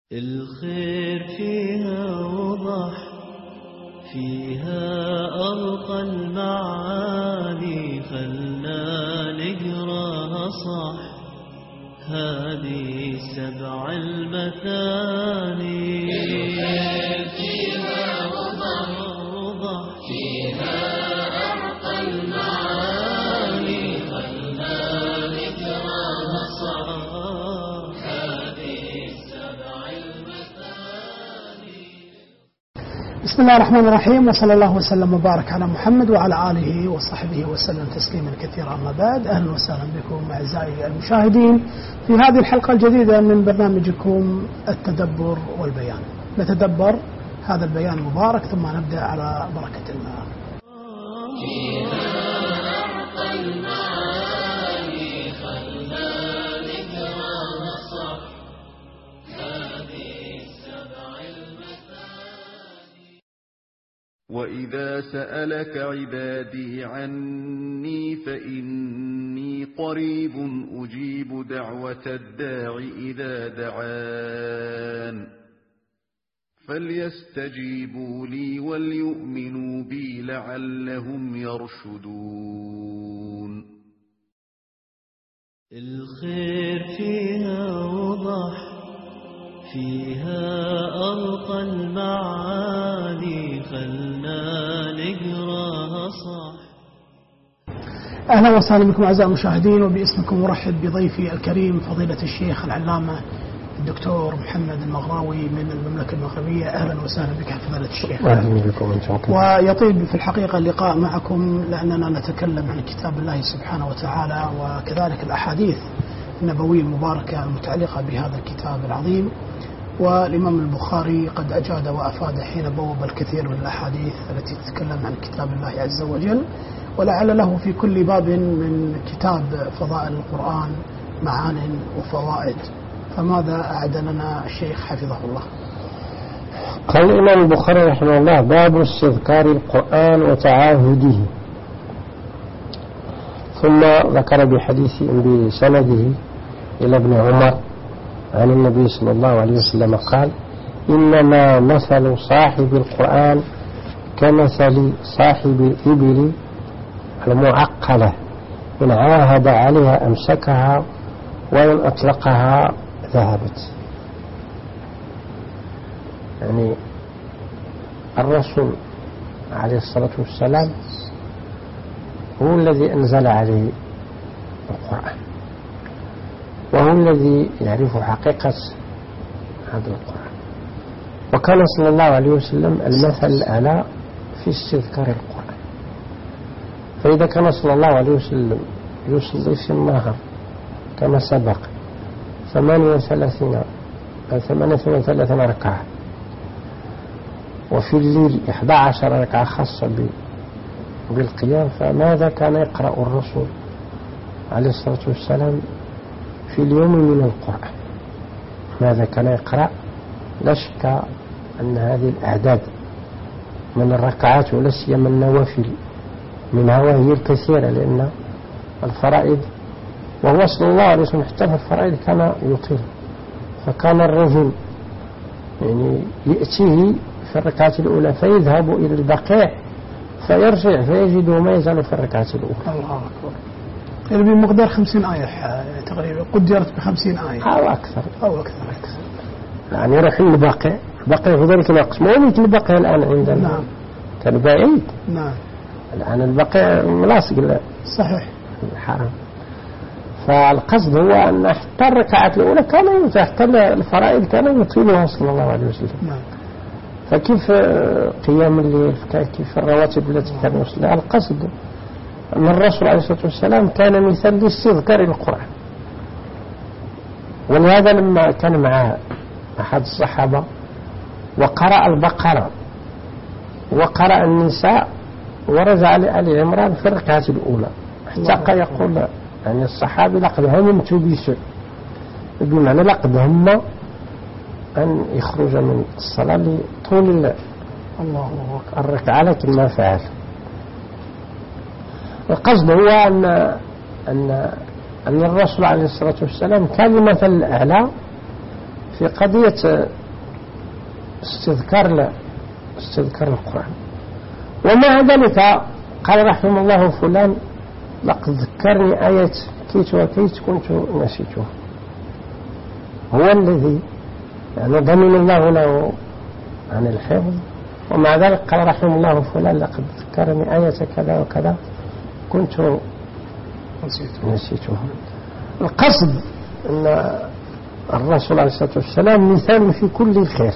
الخير فيها وضح، فيها أرقى المعاني، خلنا نقراها صح، هذه 7 المثاني. الخير فيها وضح، فيها أرقى المعاني، خلنا نقراها صح، هذه 7 المثاني. بسم الله الرحمن الرحيم، وصلى الله وسلم وبارك على محمد وعلى آله وصحبه وسلم تسليما كثيرا. أما بعد، أهلا وسهلا بكم أعزائي المشاهدين في هذه الحلقة الجديدة من برنامجكم التدبر والبيان. نتدبر هذا البيان المبارك ثم نبدأ على بركة الله. وَإِذَا سَأَلَكَ عِبَادِي عَنِّي فَإِنِّي قَرِيبٌ أُجِيبُ دَعْوَةَ الدَّاعِ إِذَا دَعَانِ فَلْيَسْتَجِيبُوا لِي وَلْيُؤْمِنُوا بِي لَعَلَّهُمْ يَرْشُدُونَ. الخير فيها وضح، فيها أرقى المعاني، خلنا نقراها صح. أهلا وسهلا بكم أعزائي المشاهدين، وباسمكم أرحب بضيفي الكريم فضيلة الشيخ العلامة الدكتور محمد المغراوي من المملكة المغربية. أهلا وسهلا بك فضيلة الشيخ. أهلا بكم إن شاء الله. ويطيب في الحقيقة اللقاء معكم لأننا نتكلم عن كتاب الله سبحانه وتعالى، وكذلك الأحاديث النبوية المباركة المتعلقة بهذا الكتاب العظيم. والإمام البخاري قد أجاد وأفاد حين بوب الكثير من الأحاديث التي تتكلم عن كتاب الله عز وجل، ولعل له في كل باب من كتاب فضائل القرآن معان وفوائد. فماذا أعد لنا الشيخ حفظه الله؟ قال الإمام البخاري رحمه الله: باب استذكار القرآن وتعاهده. ثم ذكر بحديث بسنده إلى ابن عمر عن النبي صلى الله عليه وسلم قال: إنما مثل صاحب القرآن كمثل صاحب الإبل المعقلة، إن عاهد عليها أمسكها وإن أطلقها ذهبت. يعني الرسول عليه الصلاة والسلام هو الذي أنزل عليه القرآن، وهو الذي يعرف حقيقة هذا القرآن. وكان صلى الله عليه وسلم المثل الأعلى في استذكار القرآن. فإذا كان صلى الله عليه وسلم يصلي في النهار كما سبق 38 ركعة، وفي الليل 11 ركعة خاصة بالقيام، فماذا كان يقرأ الرسول عليه الصلاة والسلام في اليوم من القرآن؟ ماذا كان يقرأ؟ لا شك أن هذه الأعداد من الركعات ولا سيما النوافل منها وهي الكثيرة، لأن الفرائض، وهو صلى الله عليه وسلم حتى في الفرائض كان يطيل. فكان الرجل يعني يأتيه في الركعة الأولى فيذهب إلى البقيع فيرجع فيجده ما يزال في الركعة الأولى. الله أكبر. يعني بمقدار 50 آية تقريبا، قدرت ب50 آية أو أكثر. يعني يروح البقيع في ذلك الوقت، ما مثل البقيع الآن عندنا. نعم. كان بعيد. نعم. الآن البقيع ملاصق. صحيح. الحرام. فالقصد هو أن حتى الركعات الأولى كان حتى الفرائض كان يطيلها صلى الله عليه وسلم. نعم. فكيف قيام الليل، كيف الرواتب التي كان يصليها؟ القصد أن الرسول عليه الصلاة والسلام كان مثال لاستذكار القرآن. ولهذا لما كان مع أحد الصحابة وقرأ البقرة وقرأ النساء ورجع لآل عمران في الركعة الأولى، حتى يقول يعني الصحابي: لقد هممت بشيء، بمعنى لقد هم أن يخرج من الصلاة لطول الركعة لكن ما فعل. القصد هو أن الرسول عليه الصلاة والسلام كان مثل الأعلى في قضية استذكار القرآن. ومع ذلك قال رحمه الله فلان لقد ذكرني آية كيت وكيت كنت نسيتها. هو الذي يعني ضمن الله له عن الحفظ، ومع ذلك قال رحمه الله فلان لقد ذكرني آية كذا وكذا كنت نسيتها. القصد أن الرسول عليه الصلاة والسلام مثال في كل خير.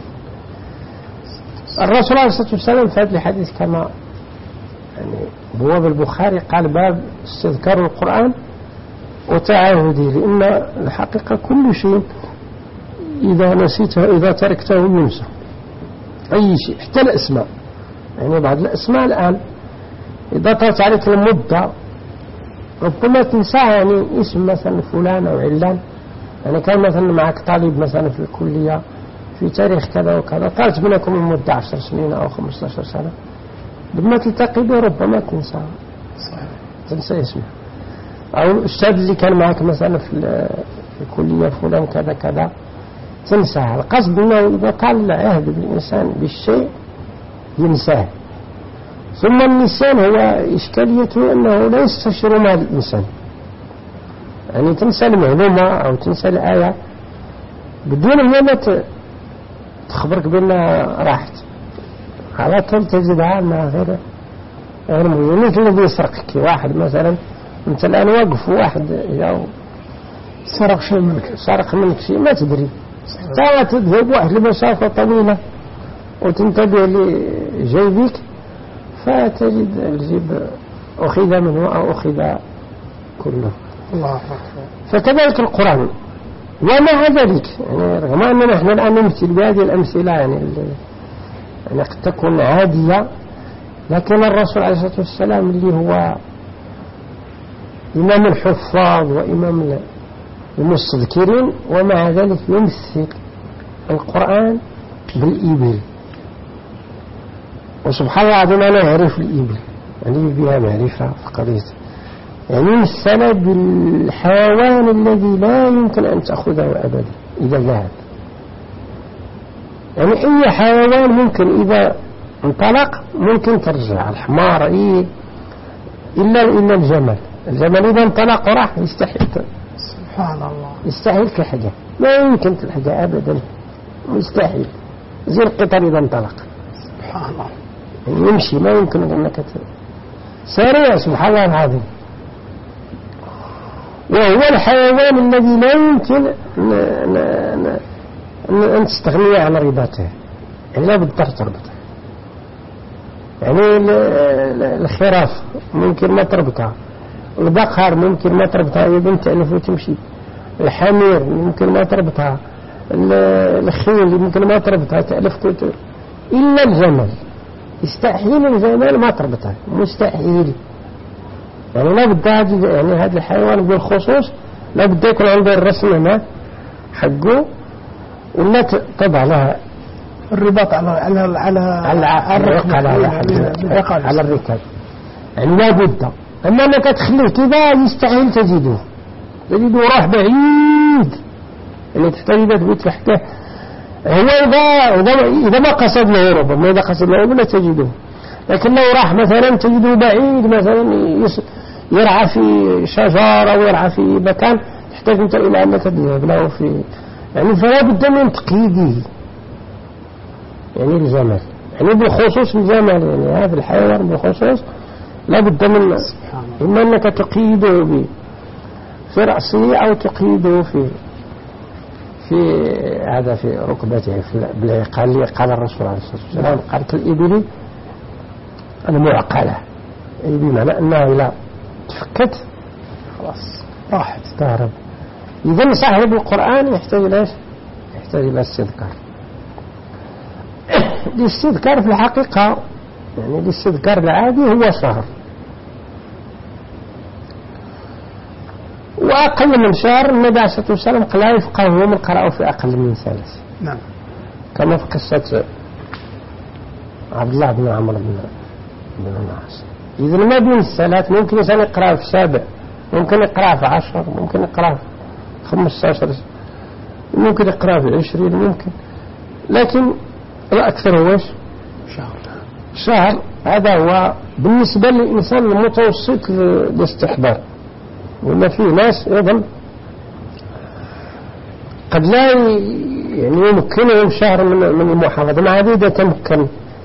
الرسول عليه الصلاة والسلام في هذا الحديث كما يعني بواب البخاري قال باب استذكار القرآن وتعاهده، لأن الحقيقة كل شيء إذا نسيته إذا تركته ينسى، أي شيء حتى الأسماء. يعني بعض الأسماء الآن إذا طلعت عليك المدة ربما تنساها، يعني اسم مثلا فلان أو علان. يعني كان مثلا معك طالب مثلا في الكلية في تاريخ كذا وكذا، طالت بينكم المدة 10 سنين أو 15 سنة، لما تلتقي به ربما تنسى اسمه. أو الأستاذ اللي كان معك مثلا في الكلية فلان كذا كذا تنساه. القصد أنه إذا طال العهد بالإنسان بالشيء ينساه. ثم النسيان هو إشكاليته أنه لا يستشعر مع الإنسان، يعني تنسى المعلومة أو تنسى الآية بدون ما تخبرك بأنها راحت، على طول تجدها أنها غير مهمة. الذي يسرقك واحد مثلا، أنت الآن واقف واحد جاء سرق منك شيء ما تدري، تذهب واحد لمسافة طويلة وتنتبه لجيبك فتجد الجيب أخذ منه أو أخذ كله. الله أكبر. فكذلك القرآن. ومع ذلك يعني رغم أننا نحن الآن نمثل بهذه الأمثلة يعني قد تكون عادية، لكن الرسول عليه الصلاة والسلام اللي هو إمام الحفاظ وإمام المستذكرين، ومع ذلك يمثل القرآن بالإبل. وسبحان الله العظيم أنا أعرف الإبل، يعني بها معرفة في قضية، يعني مثل بالحيوان الذي لا يمكن أن تأخذه أبدا إذا ذهب. يعني أي حيوان ممكن إذا انطلق ممكن ترجع، الحمار إلا الجمل إذا انطلق وراح يستحيل. سبحان الله. يستحيل كحاجة، ما يمكن تلحقها أبدا، مستحيل. زي القطر إذا انطلق سبحان الله يعني يمشي ما يمكن أنك سريع. سبحان الله العظيم. وهو الحيوان الذي لا يمكن أن تستغني عن رباطه، يعني لا بد تربطه. يعني الخراف ممكن ما تربطها، البقر ممكن ما تربطها إذا تألف وتمشي، الحمير ممكن ما تربطها، الخيل ممكن ما تربطها تألف إلا الجمل. يستحيل الجمل ما تربطها، مستحيل. يعني لا بد يعني هذا الحيوان بالخصوص لا بد يكون عنده الرسم هنا حقه، ولا تضع لها الرباط على الركاب، يعني لا بد. أما أنك تخليه كذا يستحيل تجده راح بعيد، يعني تحتاج إذا تبيت تحته. هو إذا ما قصد له ربما إذا قصد له لا تجده، لكن لو راح مثلا تجده بعيد، مثلا يرعى في شجرة أو يرعى في مكان تحتاج أنت إلى أنك تذهب له في، يعني فلا بد من تقييده. يعني الجمل يعني بالخصوص الجمل، يعني هذا الحيوان بالخصوص لا بد من إما أنك تقيده في رأسه أو تقيده في هذا في ركبته بالعقال. قال الرسول عليه الصلاة والسلام قالت الإبل المعقلة، أي بمعنى أنها إذا تفكت خلاص راحت تهرب. إذن صاحب القرآن يحتاج إلى استذكار. الاستذكار في الحقيقة يعني الاستذكار العادي هو شهر، وأقل من شهر النبي عليه الصلاة والسلام قال لا يفقه من قرأوا في أقل من 3. نعم. كما في قصة عبد الله بن عمرو بن العاص. إذا ما بين 3 ممكن إنسان يقرأ في 7، ممكن يقرأ في 10، ممكن يقرأ في 15. ممكن يقرأ في 20 ممكن، لكن الأكثر هو شهر. هذا هو بالنسبة للإنسان المتوسط للاستحضار. وما في ناس أيضا قد لا يعني يمكنهم شهر من المحافظة، مع ذلك تمكن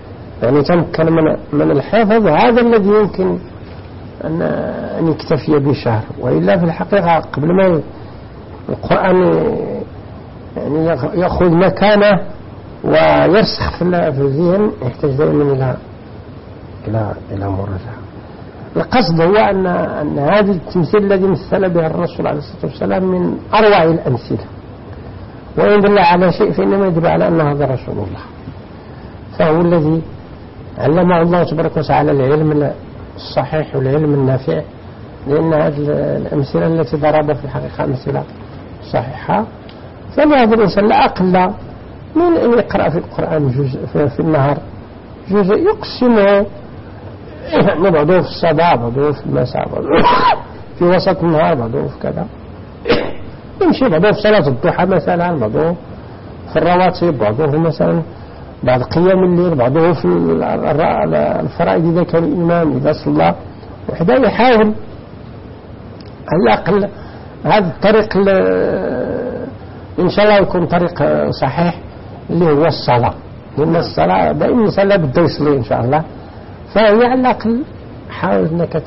من الحفظ، هذا الذي يمكن أن يكتفي بشهر. وإلا في الحقيقة قبل ما القرآن يعني يأخذ مكانه ويرسخ في الذهن يحتاج دائما إلى مراجعة. القصد هو أن هذا التمثيل الذي مثل به الرسول عليه الصلاة والسلام من أروع الأمثلة، وإن دل على شيء فإنما يدل على أن هذا رسول الله، فهو الذي علمه الله تبارك وتعالى العلم الصحيح والعلم النافع، لأن هذه الأمثلة التي ضربها في الحقيقة أمثلة صحيحة. فلهذا الإنسان لا أقل من أن يقرأ في القرآن جزء في النهار، جزء يقسمه، بعضه في الصباح، بعضه في المساء، بعضه في وسط النهار، بعضه في كذا، يمشي بعضه في صلاة الضحى مثلا، بعضه في الرواتب، بعضه مثلا بعد قيام الليل، بعضه في الفرائض إذا كان الإمام إذا صلى وحده، يحاول على الأقل هذا الطريق إن شاء الله يكون طريق صحيح اللي هو الصلاة، لأن الصلاة دائما الإنسان لا بده يصلي إن شاء الله، فهي على الأقل حاول أنك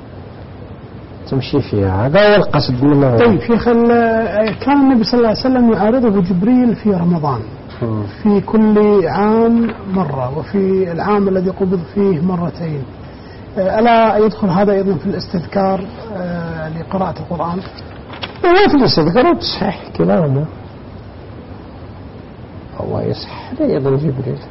تمشي فيها، هذا هو القصد منه. طيب شيخ، كان النبي صلى الله عليه وسلم يعارضه جبريل في رمضان في كل عام مرة، وفي العام الذي قبض فيه مرتين، ألا يدخل هذا أيضا في الاستذكار لقراءة القرآن؟ هو في الاستذكار والتصحيح كلاهما، هو يصح أيضا جبريل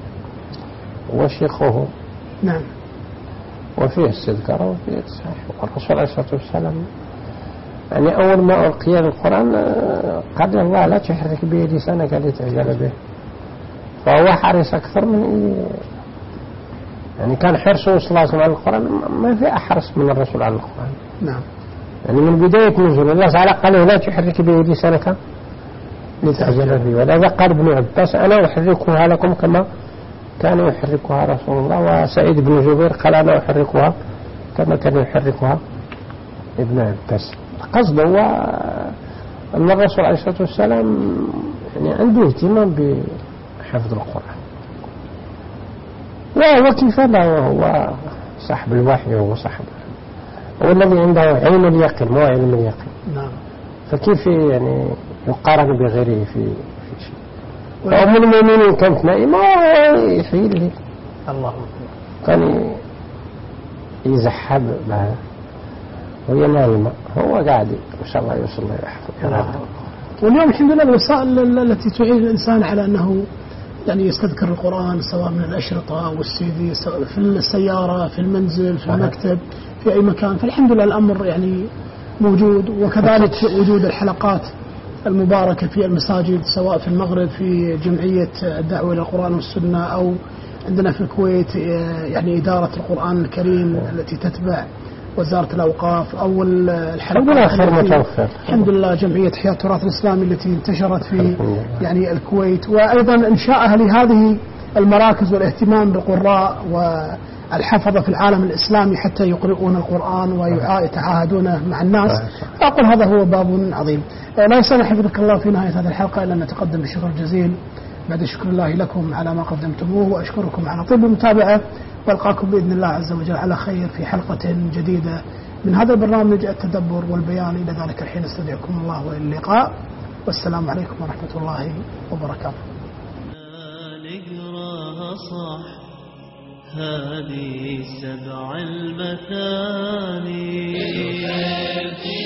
وشيخه، نعم، وفيه استذكار وفيه تصحيح. والرسول عليه الصلاة والسلام يعني أول ما ألقي القرآن قال الله لا تحرك به لسانك لتعجل به، فهو حريص أكثر من يعني كان حرصه صلى الله عليه وسلم على القرآن ما في أحرص من الرسول على القرآن. نعم، يعني من بداية نزول الله تعالى قال لا تحرك به لسانك لتعجل به، ولذا قال ابن عباس أنا أحركها لكم كما كان يحركها رسول الله، وسعيد بن جبير قال أنا أحركها كما كان يحركها ابن عباس. القصد هو أن الرسول عليه الصلاة والسلام يعني عنده اهتمام بحفظ القرآن، وهو كيف لا، وهو صاحب الوحي، وهو صاحب هو الذي عنده عين اليقين مو علم اليقين. نعم، فكيف يعني يقارن بغيره في شيء؟ وأم المؤمنين كانت نائمة يحيي له، الله كان يزحب لها وهي نائمة، هو قاعد إن شاء الله يوصل له يحفظ. واليوم الحمد لله الوسائل التي تعين الإنسان على أنه يعني يستذكر القرآن، سواء من الأشرطة والسيدي، سواء في السيارة، في المنزل، في المكتب، في أي مكان، فالحمد لله الأمر يعني موجود. وكذلك وجود الحلقات المباركة في المساجد، سواء في المغرب في جمعية الدعوة إلى القرآن والسنة، أو عندنا في الكويت يعني إدارة القرآن الكريم التي تتبع وزارة الأوقاف، أو الحلقات الحمد لله جمعية حياة التراث الإسلامي التي انتشرت في يعني الكويت، وأيضا إنشائها لهذه المراكز والاهتمام بالقراء والحفظة في العالم الإسلامي حتى يقرؤون القرآن ويتعاهدونه مع الناس. أقول هذا هو باب عظيم. لا يسمح حفظك الله في نهاية هذه الحلقة إلا أن نتقدم بالشكر الجزيل بعد شكر الله لكم على ما قدمتموه، وأشكركم على طيب المتابعة، والقاكم بإذن الله عز وجل على خير في حلقة جديدة من هذا البرنامج التدبر والبيان. إلى ذلك الحين استودعكم الله وإلى اللقاء، والسلام عليكم ورحمة الله وبركاته. نقراها صح هذه 7 المثاني.